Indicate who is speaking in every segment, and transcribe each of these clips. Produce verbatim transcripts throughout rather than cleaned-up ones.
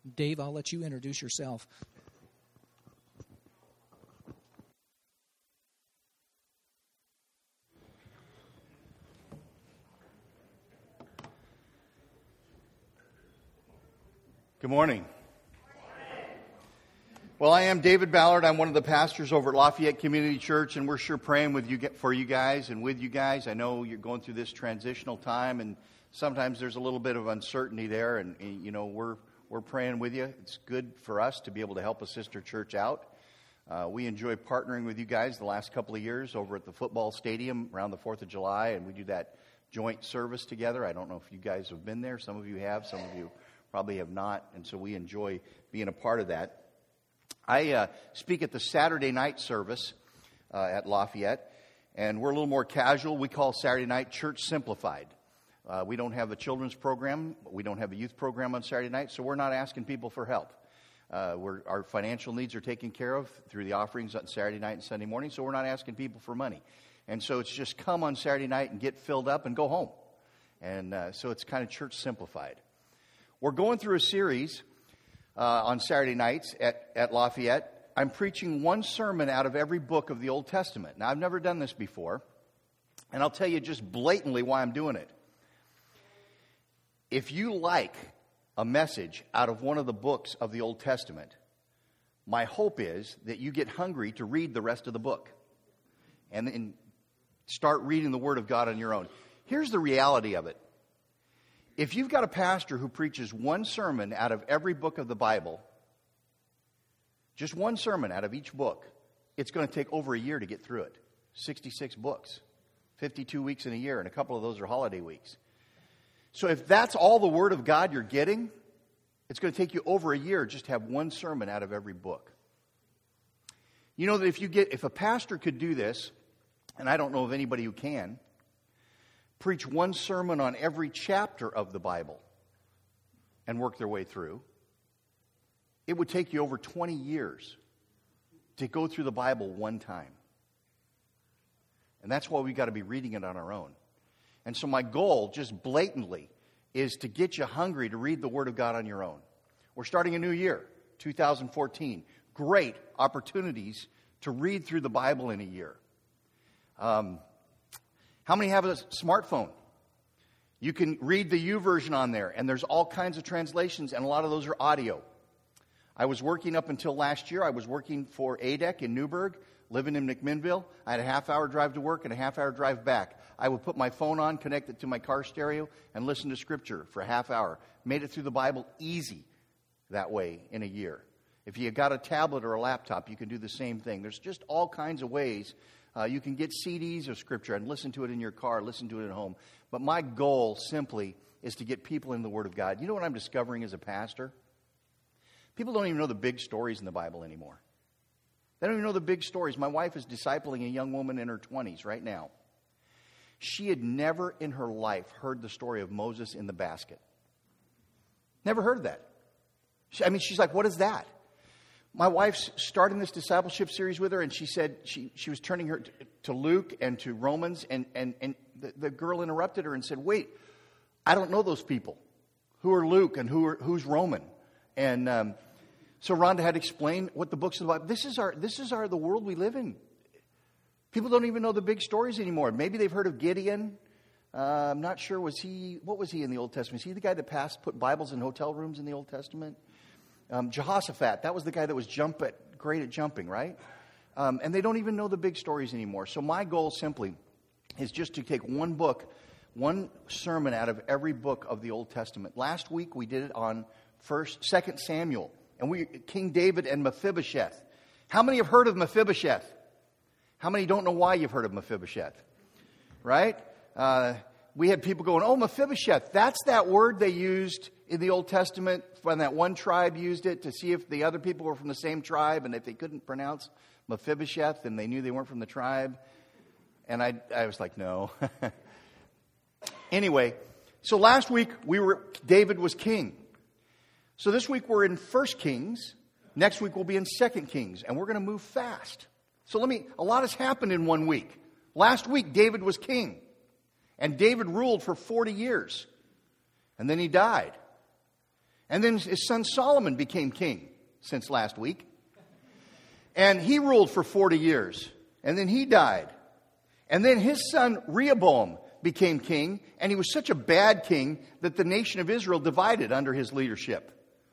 Speaker 1: Dave, I'll let you introduce yourself.
Speaker 2: Good morning. Well, I am David Ballard. I'm one of the pastors over at Lafayette Community Church, and we're sure praying with you for you guys and with you guys. I know you're going through this transitional time, and sometimes there's a little bit of uncertainty there, and, and you know we're we're praying with you. It's good for us to be able to help a sister church out. Uh, we enjoy partnering with you guys the last couple of years over at the football stadium around the fourth of July, and we do that joint service together. I don't know if you guys have been there. Some of you have. Some of you probably have not, and so we enjoy being a part of that. I uh, speak at the Saturday night service uh, at Lafayette, and we're a little more casual. We call Saturday night Church Simplified. Uh, we don't have a children's program. We don't have a youth program on Saturday night, so we're not asking people for help. Uh, we're, our financial needs are taken care of through the offerings on Saturday night and Sunday morning, so we're not asking people for money. And so it's just come on Saturday night and get filled up and go home. And uh, so it's kind of Church Simplified. We're going through a series Uh, on Saturday nights at, at Lafayette. I'm preaching one sermon out of every book of the Old Testament. Now, I've never done this before, and I'll tell you just blatantly why I'm doing it. If you like a message out of one of the books of the Old Testament, my hope is that you get hungry to read the rest of the book and, and start reading the Word of God on your own. Here's the reality of it. If you've got a pastor who preaches one sermon out of every book of the Bible, just one sermon out of each book, it's going to take over a year to get through it. sixty-six books, fifty-two weeks in a year, and a couple of those are holiday weeks. So if that's all the Word of God you're getting, it's going to take you over a year just to have one sermon out of every book. You know that if you get, if a pastor could do this, and I don't know of anybody who can, preach one sermon on every chapter of the Bible and work their way through, it would take you over twenty years to go through the Bible one time. And that's why we've got to be reading it on our own. And so my goal, just blatantly, is to get you hungry to read the Word of God on your own. We're starting a new year, two thousand fourteen. Great opportunities to read through the Bible in a year. Um... How many have a smartphone? You can read the YouVersion on there, and there's all kinds of translations, and a lot of those are audio. I was working up until last year. I was working for A D E C in Newburgh, living in McMinnville. I had a half-hour drive to work and a half-hour drive back. I would put my phone on, connect it to my car stereo, and listen to Scripture for a half hour. Made it through the Bible easy that way in a year. If you got a tablet or a laptop, you can do the same thing. There's just all kinds of ways. Uh, you can get C Ds of Scripture and listen to it in your car, listen to it at home. But my goal simply is to get people in the Word of God. You know what I'm discovering as a pastor? People don't even know the big stories in the Bible anymore. They don't even know the big stories. My wife is discipling a young woman in her twenties right now. She had never in her life heard the story of Moses in the basket. Never heard that. She, I mean, she's like, what is that? My wife's starting this discipleship series with her, and she said she, she was turning her to, to Luke and to Romans, and, and, and the, the girl interrupted her and said, wait, I don't know those people. Who are Luke and who are, who's Roman? And um, so Rhonda had to explain what the books of the Bible. This is our this is our the world we live in. People don't even know the big stories anymore. Maybe they've heard of Gideon. Uh, I'm not sure. Was he what was he in the Old Testament? Is he the guy that passed put Bibles in hotel rooms in the Old Testament? Um, Jehoshaphat, that was the guy that was jump at, great at jumping, right? Um, and they don't even know the big stories anymore. So my goal simply is just to take one book, one sermon out of every book of the Old Testament. Last week we did it on First, Second Samuel, and we King David and Mephibosheth. How many have heard of Mephibosheth? How many don't know why you've heard of Mephibosheth? Right? Uh, we had people going, oh, Mephibosheth, that's that word they used in the Old Testament when that one tribe used it to see if the other people were from the same tribe, and if they couldn't pronounce Mephibosheth, then they knew they weren't from the tribe. And I, I was like, no. Anyway, so last week we were David was king. So this week we're in First Kings. Next week we'll be in Second Kings, and we're going to move fast. So let me. A lot has happened in one week. Last week David was king, and David ruled for forty years, and then he died. And then his son Solomon became king since last week. And he ruled for forty years. And then he died. And then his son Rehoboam became king. And he was such a bad king that the nation of Israel divided under his leadership.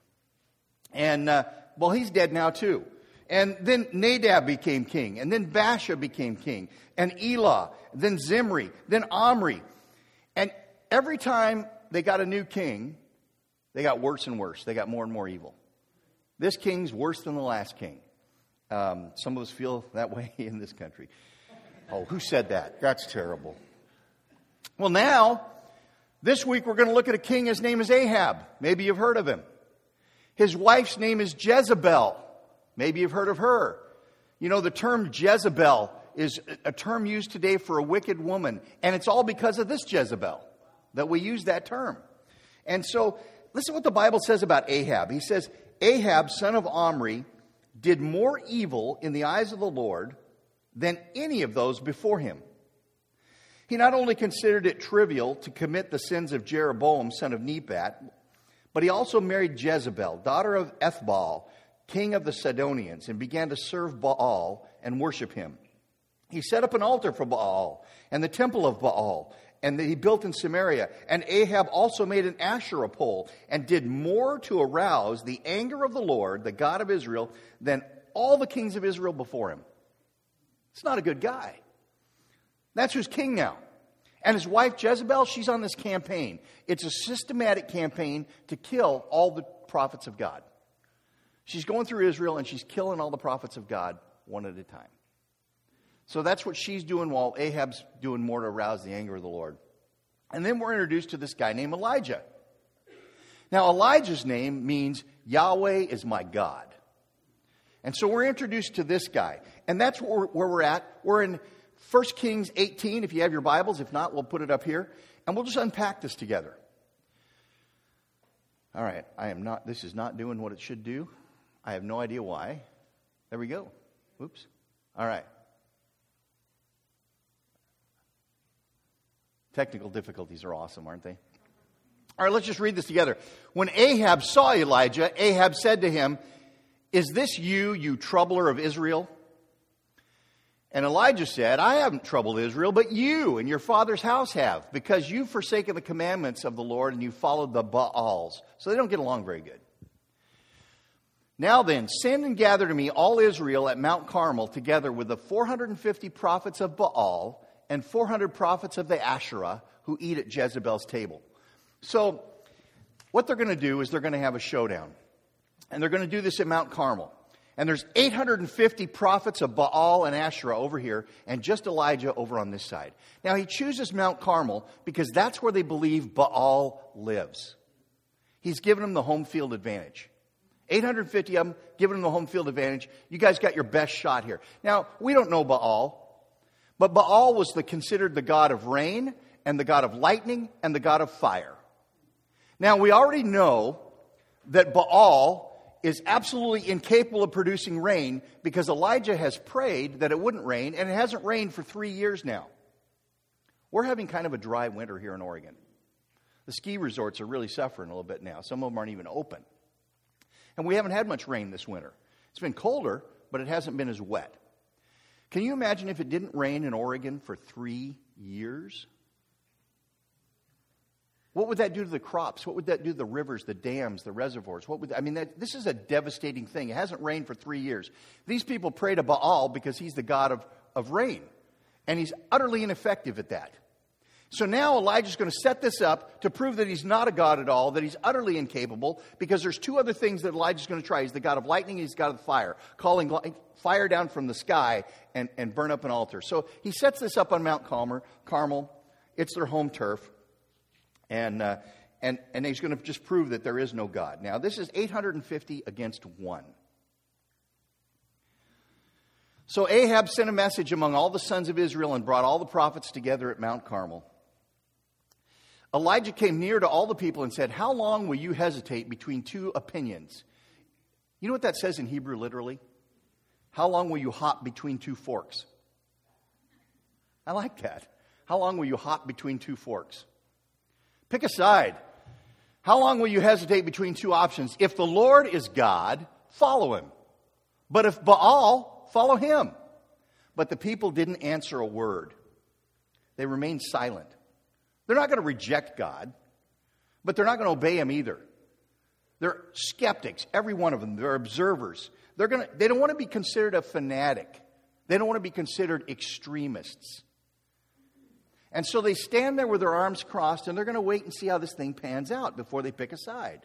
Speaker 2: And, uh, well, he's dead now too. And then Nadab became king. And then Baasha became king. And Elah. Then Zimri. Then Omri. And every time they got a new king, they got worse and worse. They got more and more evil. This king's worse than the last king. Um, some of us feel that way in this country. Oh, who said that? That's terrible. Well, now, this week we're going to look at a king. His name is Ahab. Maybe you've heard of him. His wife's name is Jezebel. Maybe you've heard of her. You know, the term Jezebel is a term used today for a wicked woman. And it's all because of this Jezebel that we use that term. And so, listen what the Bible says about Ahab. He says, Ahab, son of Omri, did more evil in the eyes of the Lord than any of those before him. He not only considered it trivial to commit the sins of Jeroboam, son of Nebat, but he also married Jezebel, daughter of Ethbaal, king of the Sidonians, and began to serve Baal and worship him. He set up an altar for Baal and the temple of Baal, and that he built in Samaria. And Ahab also made an Asherah pole and did more to arouse the anger of the Lord, the God of Israel, than all the kings of Israel before him. It's not a good guy. That's who's king now. And his wife Jezebel, she's on this campaign. It's a systematic campaign to kill all the prophets of God. She's going through Israel and she's killing all the prophets of God one at a time. So that's what she's doing while Ahab's doing more to arouse the anger of the Lord. And then we're introduced to this guy named Elijah. Now, Elijah's name means Yahweh is my God. And so we're introduced to this guy. And that's where we're, where we're at. We're in First Kings eighteen, if you have your Bibles. If not, we'll put it up here. And we'll just unpack this together. All right, I am not, this is not doing what it should do. I have no idea why. There we go. Oops. All right. Technical difficulties are awesome, aren't they? All right, let's just read this together. When Ahab saw Elijah, Ahab said to him, "Is this you, you troubler of Israel?" And Elijah said, "I haven't troubled Israel, but you and your father's house have, because you've forsaken the commandments of the Lord and you followed the Baals." So they don't get along very good. "Now then, send and gather to me all Israel at Mount Carmel, together with the four hundred fifty prophets of Baal and four hundred prophets of the Asherah who eat at Jezebel's table." So what they're going to do is they're going to have a showdown. And they're going to do this at Mount Carmel. And there's eight hundred fifty prophets of Baal and Asherah over here, and just Elijah over on this side. Now, he chooses Mount Carmel because that's where they believe Baal lives. He's given them the home field advantage. eight hundred fifty of them, giving them the home field advantage. You guys got your best shot here. Now, we don't know Baal, but Baal was the, considered the god of rain and the god of lightning and the god of fire. Now, we already know that Baal is absolutely incapable of producing rain because Elijah has prayed that it wouldn't rain, and it hasn't rained for three years now. We're having kind of a dry winter here in Oregon. The ski resorts are really suffering a little bit now. Some of them aren't even open. And we haven't had much rain this winter. It's been colder, but it hasn't been as wet. Can you imagine if it didn't rain in Oregon for three years? What would that do to the crops? What would that do to the rivers, the dams, the reservoirs? What would I mean? That, this is a devastating thing. It hasn't rained for three years. These people pray to Baal because he's the god of, of rain. And he's utterly ineffective at that. So now Elijah's going to set this up to prove that he's not a god at all, that he's utterly incapable, because there's two other things that Elijah's going to try. He's the god of lightning, he's the god of fire, calling fire down from the sky and, and burn up an altar. So he sets this up on Mount Carmel. Carmel. It's their home turf. And, uh, and, and he's going to just prove that there is no God. Now, this is eight hundred fifty against one. So Ahab sent a message among all the sons of Israel and brought all the prophets together at Mount Carmel. Elijah came near to all the people and said, "How long will you hesitate between two opinions?" You know what that says in Hebrew literally? How long will you hop between two forks? I like that. How long will you hop between two forks? Pick a side. How long will you hesitate between two options? If the Lord is God, follow him. But if Baal, follow him. But the people didn't answer a word. They remained silent. They're not going to reject God, but they're not going to obey him either. They're skeptics, every one of them. They're observers. They're going to, they don't want to be considered a fanatic. They don't want to be considered extremists. And so they stand there with their arms crossed, and they're going to wait and see how this thing pans out before they pick a side.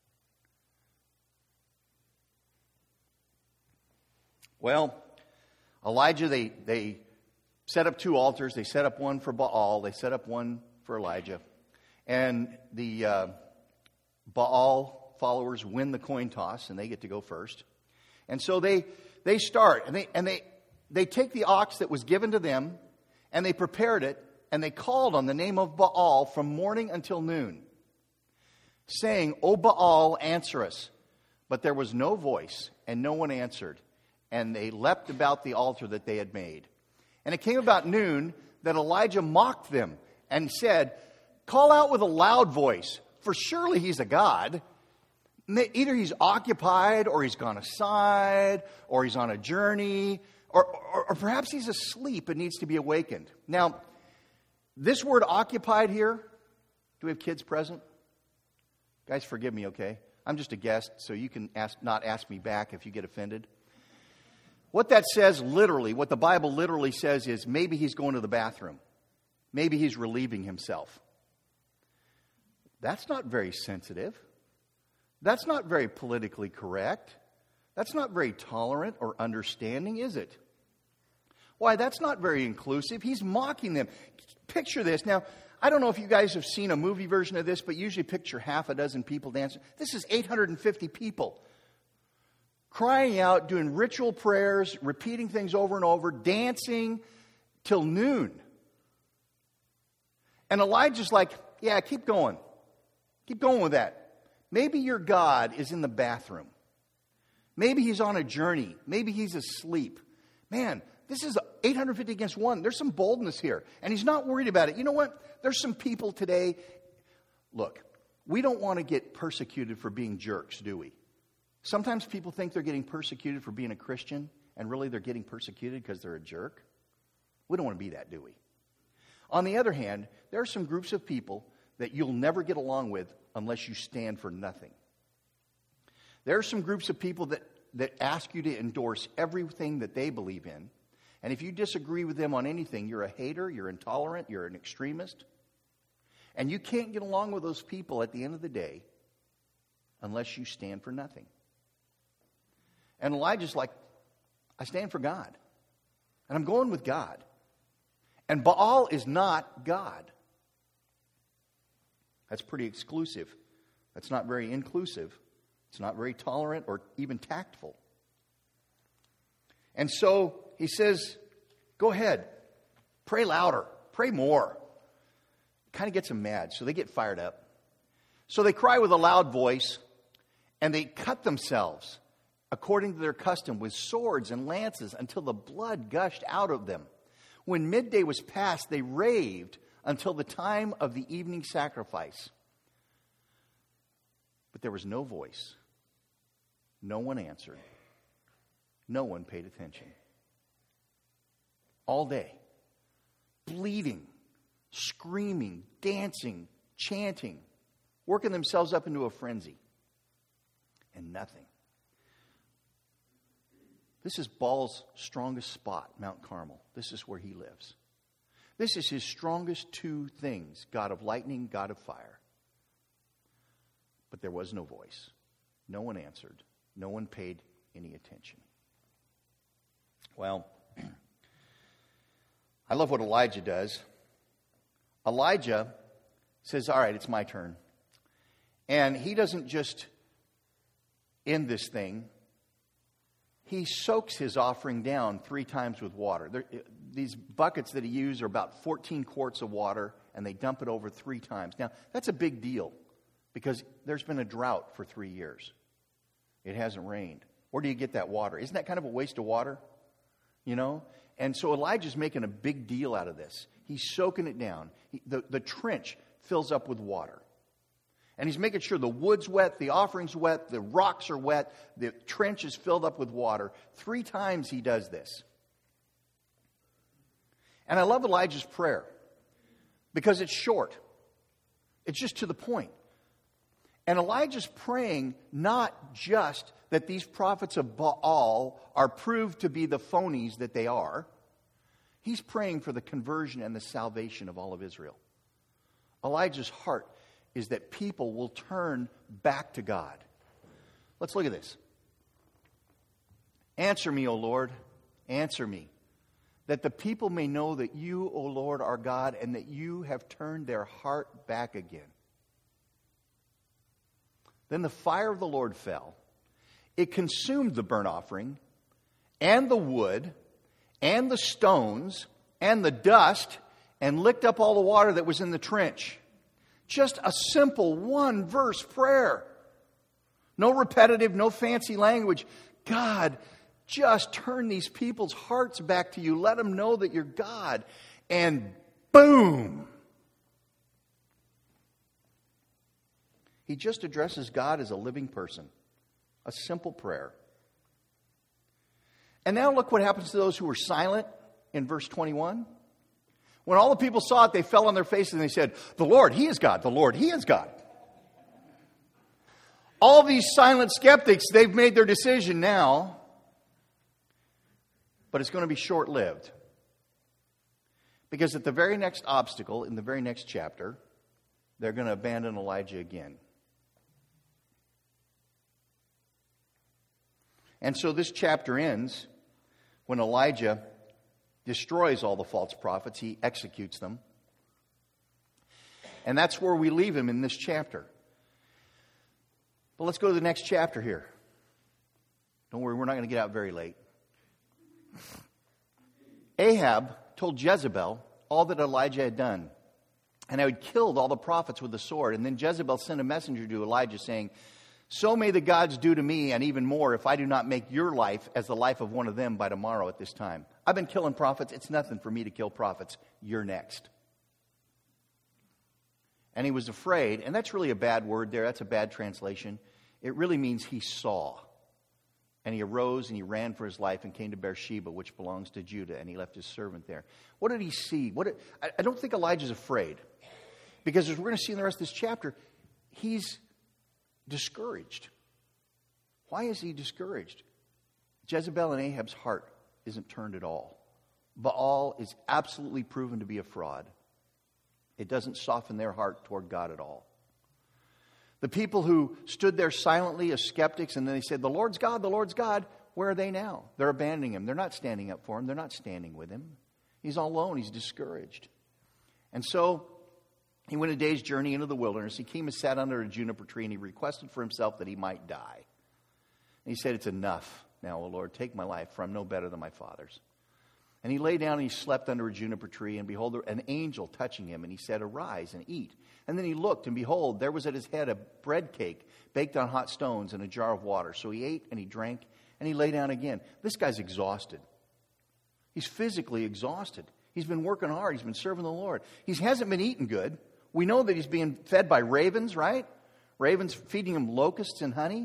Speaker 2: Well, Elijah, they, they set up two altars. They set up one for Baal. They set up one for Elijah. And the uh, Baal followers win the coin toss, and they get to go first. And so they they start, and they and they they take the ox that was given to them, and they prepared it, and they called on the name of Baal from morning until noon, saying, "O Baal, answer us." But there was no voice, and no one answered. And they leapt about the altar that they had made. And it came about noon that Elijah mocked them and said, "Call out with a loud voice, for surely he's a god. Either he's occupied, or he's gone aside, or he's on a journey, or, or, or perhaps he's asleep and needs to be awakened." Now, this word occupied here, do we have kids present? Guys, forgive me, okay? I'm just a guest, so you can ask, not ask me back if you get offended. What that says literally, what the Bible literally says is maybe he's going to the bathroom. Maybe he's relieving himself. That's not very sensitive. That's not very politically correct. That's not very tolerant or understanding, is it? Why, that's not very inclusive. He's mocking them. Picture this. Now, I don't know if you guys have seen a movie version of this, but usually picture half a dozen people dancing. This is eight hundred fifty people. Crying out, doing ritual prayers, repeating things over and over, dancing till noon. And Elijah's like, yeah, keep going. Keep going with that. Maybe your God is in the bathroom. Maybe he's on a journey. Maybe he's asleep. Man, this is eight hundred fifty against one. There's some boldness here. And he's not worried about it. You know what? There's some people today. Look, we don't want to get persecuted for being jerks, do we? Sometimes people think they're getting persecuted for being a Christian, and really they're getting persecuted because they're a jerk. We don't want to be that, do we? On the other hand, there are some groups of people that you'll never get along with unless you stand for nothing. There are some groups of people that, that ask you to endorse everything that they believe in, and if you disagree with them on anything, you're a hater, you're intolerant, you're an extremist, and you can't get along with those people at the end of the day unless you stand for nothing. And Elijah's like, I stand for God. And I'm going with God. And Baal is not God. That's pretty exclusive. That's not very inclusive. It's not very tolerant or even tactful. And so he says, go ahead. Pray louder. Pray more. Kind of gets them mad. So they get fired up. So they cry with a loud voice. And they cut themselves, according to their custom, with swords and lances until the blood gushed out of them. When midday was past, they raved until the time of the evening sacrifice. But there was no voice. No one answered. No one paid attention. All day, bleeding, screaming, dancing, chanting, working themselves up into a frenzy. And nothing. This is Baal's strongest spot, Mount Carmel. This is where he lives. This is his strongest two things, God of lightning, God of fire. But there was no voice. No one answered. No one paid any attention. Well, I love what Elijah does. Elijah says, all right, it's my turn. And he doesn't just end this thing. He soaks his offering down three times with water. There, these buckets that he used are about fourteen quarts of water, and they dump it over three times. Now, that's a big deal because there's been a drought for three years. It hasn't rained. Where do you get that water? Isn't that kind of a waste of water? You know? And so Elijah's making a big deal out of this. He's soaking it down. He, the, the trench fills up with water. And he's making sure the wood's wet, the offering's wet, the rocks are wet, the trench is filled up with water. Three times he does this. And I love Elijah's prayer because it's short. It's just to the point. And Elijah's praying not just that these prophets of Baal are proved to be the phonies that they are. He's praying for the conversion and the salvation of all of Israel. Elijah's heart is that people will turn back to God. Let's look at this. Answer me, O Lord, answer me, that the people may know that you, O Lord, are God, and that you have turned their heart back again. Then the fire of the Lord fell. It consumed the burnt offering, and the wood, and the stones, and the dust, and licked up all the water that was in the trench. Just a simple one-verse prayer. No repetitive, no fancy language. God, just turn these people's hearts back to you. Let them know that you're God. And boom! He just addresses God as a living person. A simple prayer. And now look what happens to those who were silent in verse twenty-one. When all the people saw it, they fell on their faces and they said, the Lord, He is God. The Lord, He is God. All these silent skeptics, they've made their decision now. But it's going to be short-lived. Because at the very next obstacle, in the very next chapter, they're going to abandon Elijah again. And so this chapter ends when Elijah destroys all the false prophets. He executes them. And that's where we leave him in this chapter. But let's go to the next chapter here. Don't worry, we're not going to get out very late. Ahab told Jezebel all that Elijah had done, and how he'd killed all the prophets with the sword. And then Jezebel sent a messenger to Elijah saying, so may the gods do to me, and even more, if I do not make your life as the life of one of them by tomorrow at this time. I've been killing prophets. It's nothing for me to kill prophets. You're next. And he was afraid, and that's really a bad word there. That's a bad translation. It really means he saw. And he arose and he ran for his life and came to Beersheba, which belongs to Judah, and he left his servant there. What did he see? What did, I, I don't think Elijah's afraid. Because as we're going to see in the rest of this chapter, he's discouraged. Why is he discouraged? Jezebel and Ahab's heart isn't turned at all. Baal is absolutely proven to be a fraud. It doesn't soften their heart toward God at all. The people who stood there silently as skeptics and then they said, the Lord's God, the Lord's God, where are they now? They're abandoning him. They're not standing up for him. They're not standing with him. He's all alone. He's discouraged. And so he went a day's journey into the wilderness. He came and sat under a juniper tree, and he requested for himself that he might die. And he said, it's enough now, O Lord. Take my life, for I'm no better than my father's. And he lay down and he slept under a juniper tree, and behold, an angel touching him, and he said, arise and eat. And then he looked, and behold, there was at his head a bread cake baked on hot stones and a jar of water. So he ate and he drank, and he lay down again. This guy's exhausted. He's physically exhausted. He's been working hard. He's been serving the Lord. He hasn't been eating good. We know that he's being fed by ravens, right? Ravens feeding him locusts and honey.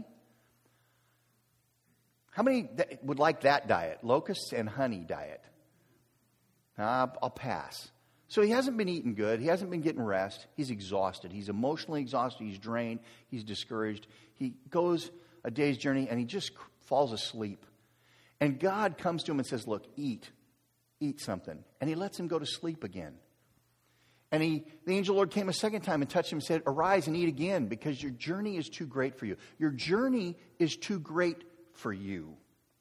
Speaker 2: How many would like that diet? Locusts and honey diet. Uh, I'll pass. So he hasn't been eating good. He hasn't been getting rest. He's exhausted. He's emotionally exhausted. He's drained. He's discouraged. He goes a day's journey and he just falls asleep. And God comes to him and says, look, eat. Eat something. And he lets him go to sleep again. And he, the angel Lord came a second time and touched him and said, arise and eat again, because your journey is too great for you. Your journey is too great for you.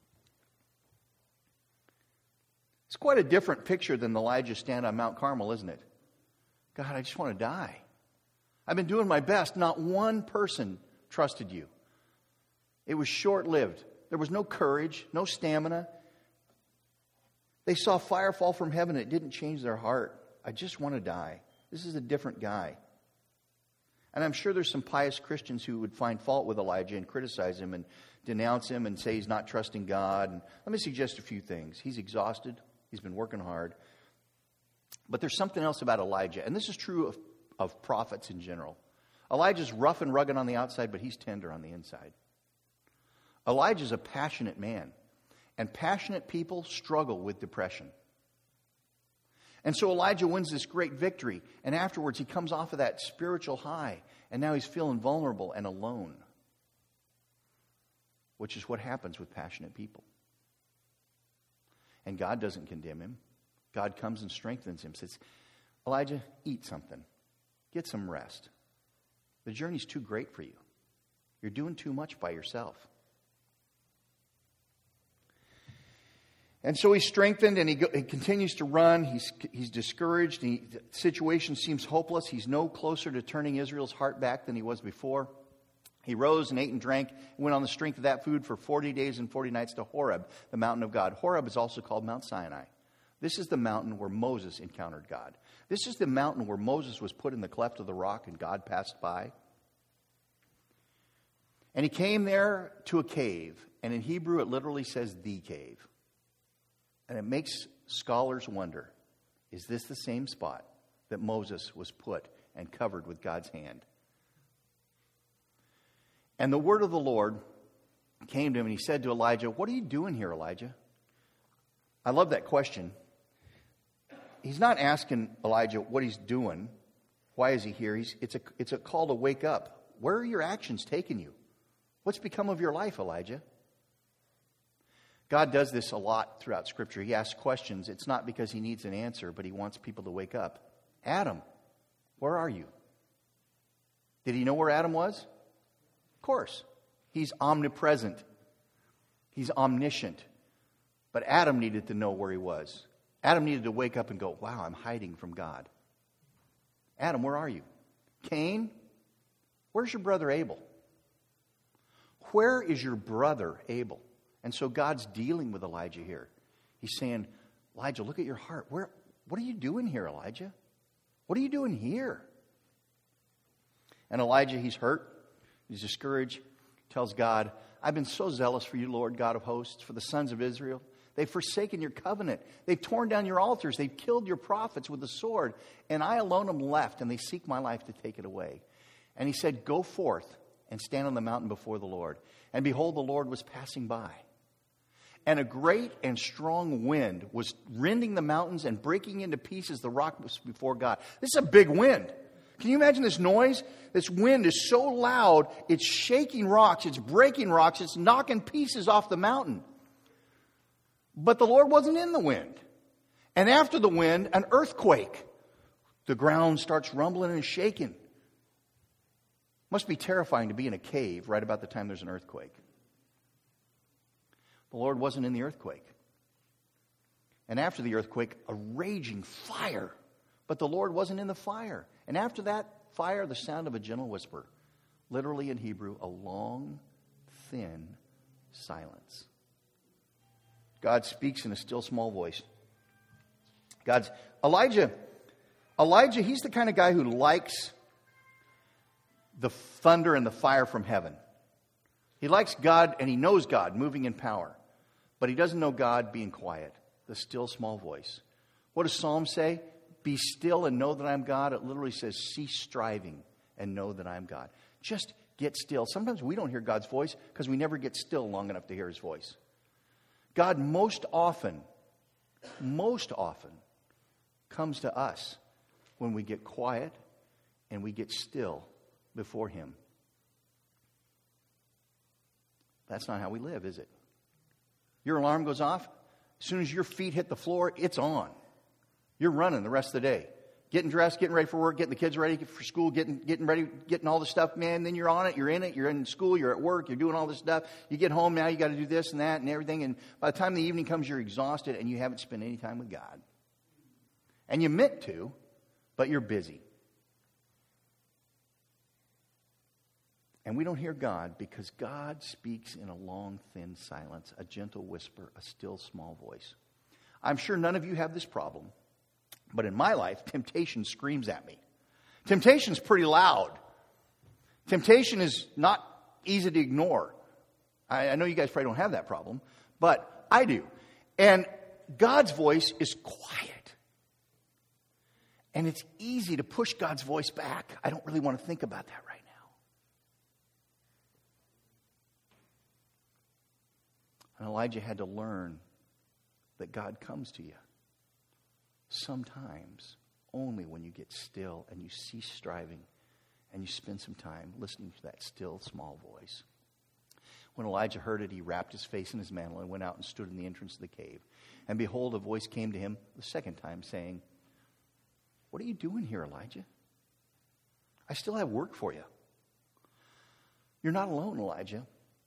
Speaker 2: It's quite a different picture than Elijah stand on Mount Carmel, isn't it? God, I just want to die. I've been doing my best. Not one person trusted you. It was short-lived. There was no courage, no stamina. They saw fire fall from heaven. It didn't change their heart. I just want to die. This is a different guy. And I'm sure there's some pious Christians who would find fault with Elijah and criticize him and denounce him and say he's not trusting God. And let me suggest a few things. He's exhausted. He's been working hard. But there's something else about Elijah. And this is true of, of prophets in general. Elijah's rough and rugged on the outside, but he's tender on the inside. Elijah's a passionate man, and passionate people struggle with depression. And so Elijah wins this great victory, and afterwards he comes off of that spiritual high, and now he's feeling vulnerable and alone, which is what happens with passionate people. And God doesn't condemn him. God comes and strengthens him, says, Elijah, eat something. Get some rest. The journey's too great for you. You're doing too much by yourself. And so he's strengthened, and he, go, he continues to run. He's, he's discouraged. He, the situation seems hopeless. He's no closer to turning Israel's heart back than he was before. He rose and ate and drank and went on the strength of that food for forty days and forty nights to Horeb, the mountain of God. Horeb is also called Mount Sinai. This is the mountain where Moses encountered God. This is the mountain where Moses was put in the cleft of the rock and God passed by. And he came there to a cave, and in Hebrew it literally says the cave. And it makes scholars wonder, is this the same spot that Moses was put and covered with God's hand? And the word of the Lord came to him, and he said to Elijah, what are you doing here, Elijah? I love that question. He's not asking Elijah what he's doing. Why is he here? He's, it's, a, it's a call to wake up. Where are your actions taking you? What's become of your life, Elijah? God does this a lot throughout Scripture. He asks questions. It's not because he needs an answer, but he wants people to wake up. Adam, where are you? Did he know where Adam was? Of course. He's omnipresent. He's omniscient. But Adam needed to know where he was. Adam needed to wake up and go, wow, I'm hiding from God. Adam, where are you? Cain, where's your brother Abel? Where is your brother Abel? And so God's dealing with Elijah here. He's saying, Elijah, look at your heart. Where? What are you doing here, Elijah? What are you doing here? And Elijah, he's hurt. He's discouraged. Tells God, I've been so zealous for you, Lord God of hosts, for the sons of Israel. They've forsaken your covenant. They've torn down your altars. They've killed your prophets with the sword. And I alone am left, and they seek my life to take it away. And he said, go forth and stand on the mountain before the Lord. And behold, the Lord was passing by. And a great and strong wind was rending the mountains and breaking into pieces the rock was before God. This is a big wind. Can you imagine this noise? This wind is so loud, it's shaking rocks, it's breaking rocks, it's knocking pieces off the mountain. But the Lord wasn't in the wind. And after the wind, an earthquake. The ground starts rumbling and shaking. Must be terrifying to be in a cave right about the time there's an earthquake. The Lord wasn't in the earthquake. And after the earthquake, a raging fire. But the Lord wasn't in the fire. And after that fire, the sound of a gentle whisper. Literally in Hebrew, a long, thin silence. God speaks in a still small voice. God's Elijah, Elijah, he's the kind of guy who likes the thunder and the fire from heaven. He likes God and he knows God moving in power. But he doesn't know God being quiet. The still small voice. What does Psalm say? Be still and know that I'm God. It literally says cease striving and know that I'm God. Just get still. Sometimes we don't hear God's voice because we never get still long enough to hear his voice. God most often, most often comes to us when we get quiet and we get still before him. That's not how we live, is it? Your alarm goes off. As soon as your feet hit the floor, it's on. You're running the rest of the day. Getting dressed, getting ready for work, getting the kids ready for school, getting getting ready, getting all the stuff, man. Then you're on it, you're in it, you're in school, you're at work, you're doing all this stuff. You get home now, you got to do this and that and everything. And by the time the evening comes, you're exhausted and you haven't spent any time with God. And you meant to, but you're busy. And we don't hear God because God speaks in a long, thin silence, a gentle whisper, a still, small voice. I'm sure none of you have this problem, but in my life, temptation screams at me. Temptation's pretty loud. Temptation is not easy to ignore. I, I know you guys probably don't have that problem, but I do. And God's voice is quiet. And it's easy to push God's voice back. I don't really want to think about that right now. And Elijah had to learn that God comes to you. Sometimes only when you get still and you cease striving and you spend some time listening to that still small voice. When Elijah heard it, he wrapped his face in his mantle and went out and stood in the entrance of the cave. And behold, a voice came to him the second time, saying, "What are you doing here, Elijah? I still have work for you. You're not alone, Elijah.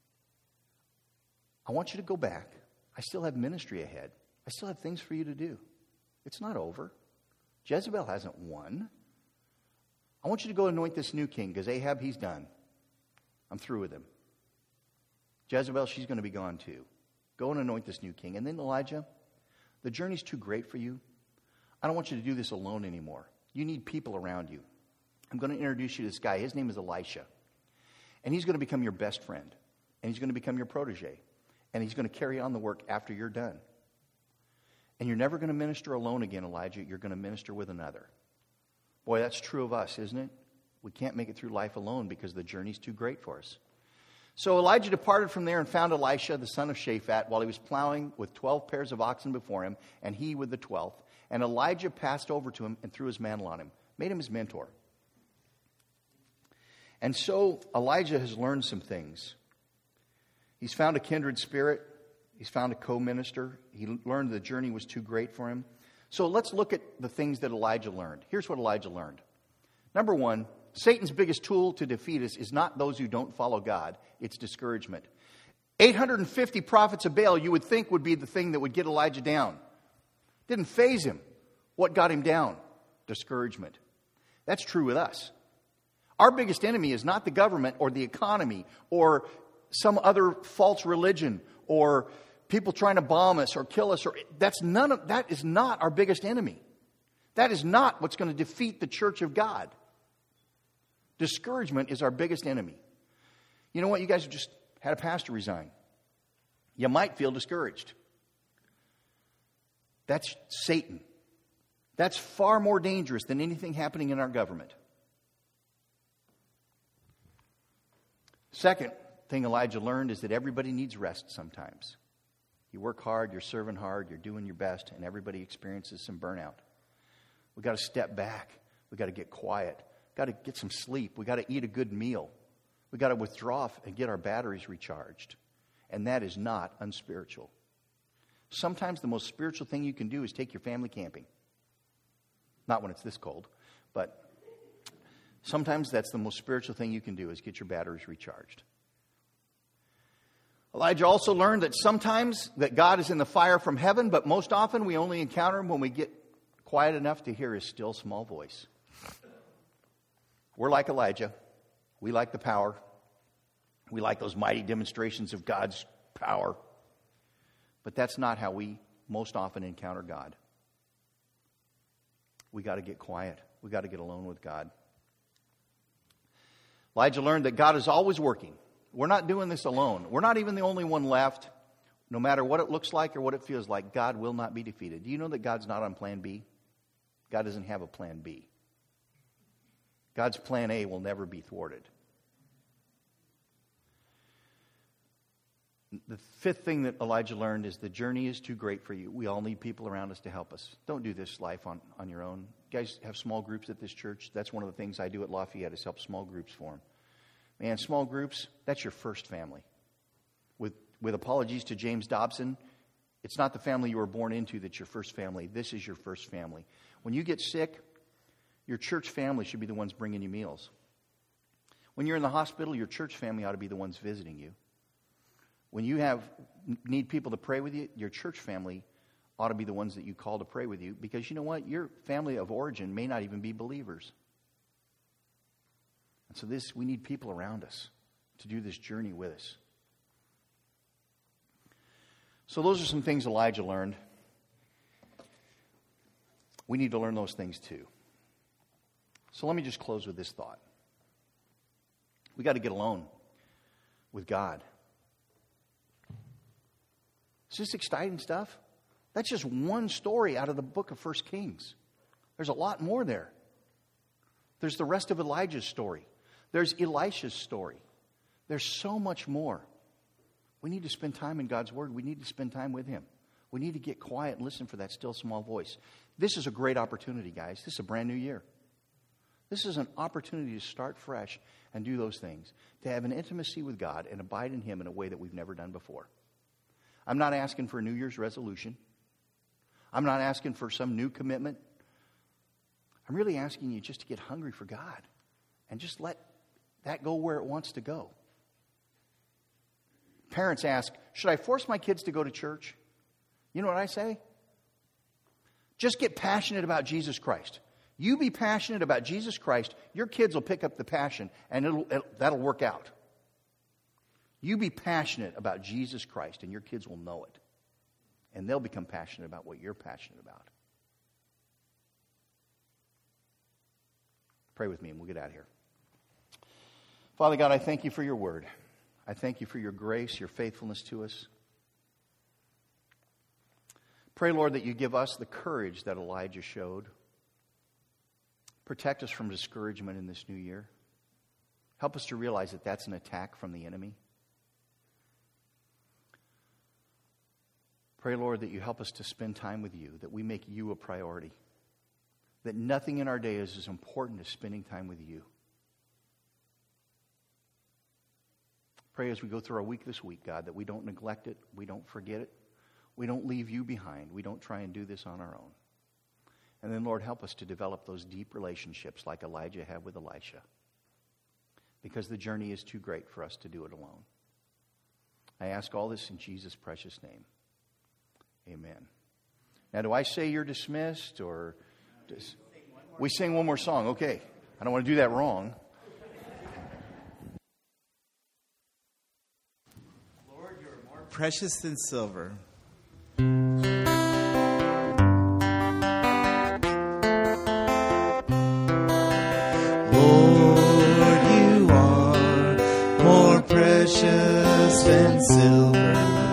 Speaker 2: I want you to go back. I still have ministry ahead. I still have things for you to do. It's not over. Jezebel hasn't won. I want you to go anoint this new king, because Ahab, he's done. I'm through with him. Jezebel, she's going to be gone too. Go and anoint this new king." And then, Elijah, the journey's too great for you. I don't want you to do this alone anymore. You need people around you. I'm going to introduce you to this guy. His name is Elisha. And he's going to become your best friend. And he's going to become your protege. And he's going to carry on the work after you're done. And you're never going to minister alone again, Elijah. You're going to minister with another. Boy, that's true of us, isn't it? We can't make it through life alone because the journey's too great for us. So Elijah departed from there and found Elisha, the son of Shaphat, while he was plowing with twelve pairs of oxen before him, and he with the twelfth. And Elijah passed over to him and threw his mantle on him, made him his mentor. And so Elijah has learned some things. He's found a kindred spirit. He's found a co-minister. He learned the journey was too great for him. So let's look at the things that Elijah learned. Here's what Elijah learned. Number one, Satan's biggest tool to defeat us is not those who don't follow God. It's discouragement. eight hundred fifty prophets of Baal you would think would be the thing that would get Elijah down. Didn't faze him. What got him down? Discouragement. That's true with us. Our biggest enemy is not the government or the economy or some other false religion or people trying to bomb us or kill us. Or that's none of that is not our biggest enemy. That is not what's going to defeat the church of God. Discouragement is our biggest enemy. You know what? You guys have just had a pastor resign. You might feel discouraged. That's Satan. That's far more dangerous than anything happening in our government. Second thing Elijah learned is that everybody needs rest sometimes. You work hard, you're serving hard, you're doing your best, and everybody experiences some burnout. We've got to step back. We've got to get quiet. We've got to get some sleep. We've got to eat a good meal. We've got to withdraw and get our batteries recharged. And that is not unspiritual. Sometimes the most spiritual thing you can do is take your family camping. Not when it's this cold, but sometimes that's the most spiritual thing you can do is get your batteries recharged. Elijah also learned that sometimes that God is in the fire from heaven, but most often we only encounter him when we get quiet enough to hear his still small voice. We're like Elijah. We like the power. We like those mighty demonstrations of God's power. But that's not how we most often encounter God. We got to get quiet. We got to get alone with God. Elijah learned that God is always working. We're not doing this alone. We're not even the only one left. No matter what it looks like or what it feels like, God will not be defeated. Do you know that God's not on plan B? God doesn't have a plan B. God's plan A will never be thwarted. The fifth thing that Elijah learned is the journey is too great for you. We all need people around us to help us. Don't do this life on, on your own. You guys have small groups at this church. That's one of the things I do at Lafayette is help small groups form. Man, small groups, that's your first family. With, with apologies to James Dobson, it's not the family you were born into that's your first family. This is your first family. When you get sick, your church family should be the ones bringing you meals. When you're in the hospital, your church family ought to be the ones visiting you. When you have need people to pray with you, your church family ought to be the ones that you call to pray with you. Because you know what? Your family of origin may not even be believers. And so this, we need people around us to do this journey with us. So those are some things Elijah learned. We need to learn those things too. So let me just close with this thought. We got to get alone with God. Is this exciting stuff? That's just one story out of the book of First Kings. There's a lot more there. There's the rest of Elijah's story. There's Elisha's story. There's so much more. We need to spend time in God's Word. We need to spend time with Him. We need to get quiet and listen for that still small voice. This is a great opportunity, guys. This is a brand new year. This is an opportunity to start fresh and do those things. To have an intimacy with God and abide in Him in a way that we've never done before. I'm not asking for a New Year's resolution. I'm not asking for some new commitment. I'm really asking you just to get hungry for God and just let that go where it wants to go. Parents ask, should I force my kids to go to church? You know what I say? Just get passionate about Jesus Christ. You be passionate about Jesus Christ, your kids will pick up the passion, and it'll, it'll, that'll work out. You be passionate about Jesus Christ, and your kids will know it. And they'll become passionate about what you're passionate about. Pray with me, and we'll get out of here. Father God, I thank you for your word. I thank you for your grace, your faithfulness to us. Pray, Lord, that you give us the courage that Elijah showed. Protect us from discouragement in this new year. Help us to realize that that's an attack from the enemy. Pray, Lord, that you help us to spend time with you, that we make you a priority, that nothing in our day is as important as spending time with you. Pray as we go through our week this week, God, that we don't neglect it, we don't forget it, we don't leave you behind, we don't try and do this on our own. And then, Lord, help us to develop those deep relationships like Elijah had with Elisha, because the journey is too great for us to do it alone. I ask all this in Jesus' precious name. Amen. Now, do I say you're dismissed, or does we sing one more song? Okay. I don't want to do that wrong.
Speaker 3: Lord, you are more precious than silver. Lord, you are more precious than silver.